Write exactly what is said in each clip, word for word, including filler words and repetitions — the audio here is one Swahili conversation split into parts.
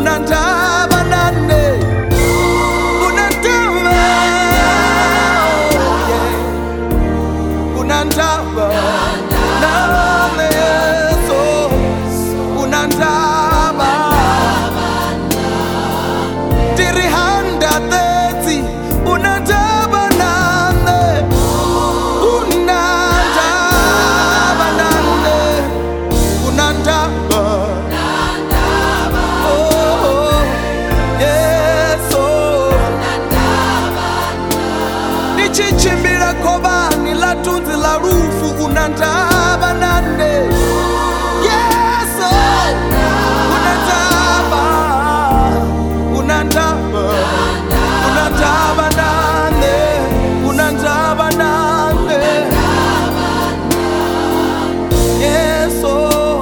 unandaba nane, unandaba, unandaba nane Yesu, unandaba dirihanda theti, unandaba nane, unandaba nane, unandaba. Chichimbira kobani la tunzi la rufu, unandaba nane Yesu, unandaba, unandaba, unandaba nane, unandaba nane Yesu.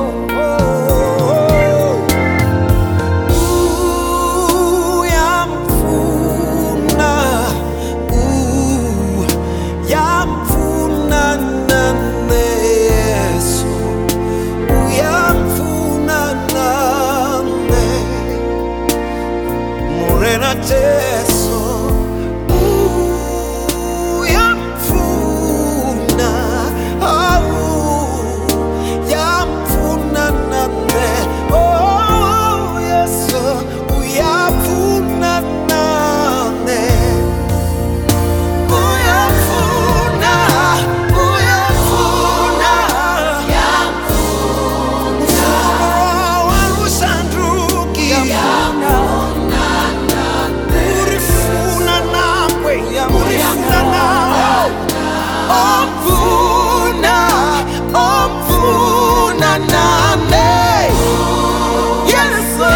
Teso uyamfuna, oh yamfuna nane, oh Yesu uyamfuna nane, uyamfuna, uyamfuna, yamfuna walusanduki, yamfuna omfuna, omfuna nane Yesu,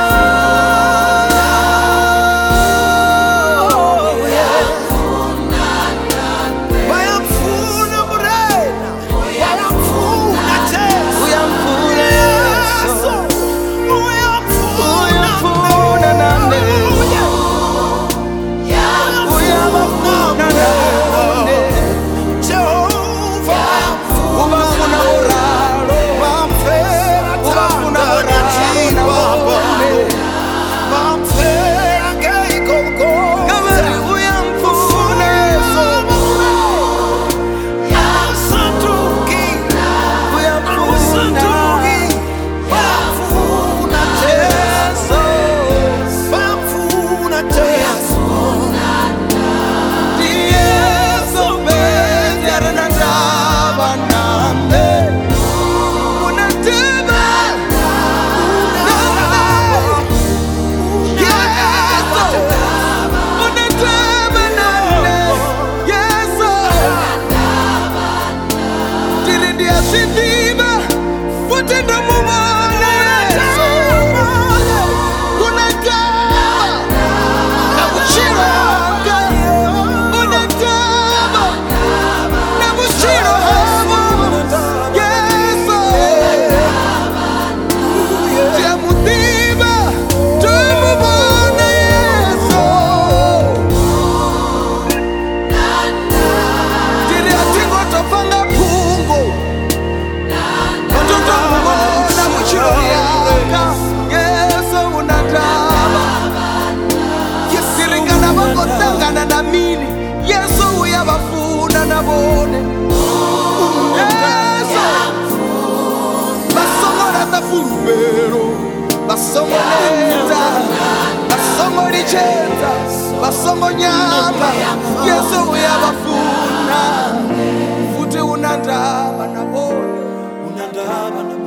wayamfuna murena, wayamfuna Yesu, uyamfuna Yesu, uyamfuna nane, uyamfuna nane Yesu uyabafuna nabone Yesu basongora tafumero, basongoleta, basongolicheta, basongonyama Yesu uyabafuna futhi unandaba nabone, unandaba nabone.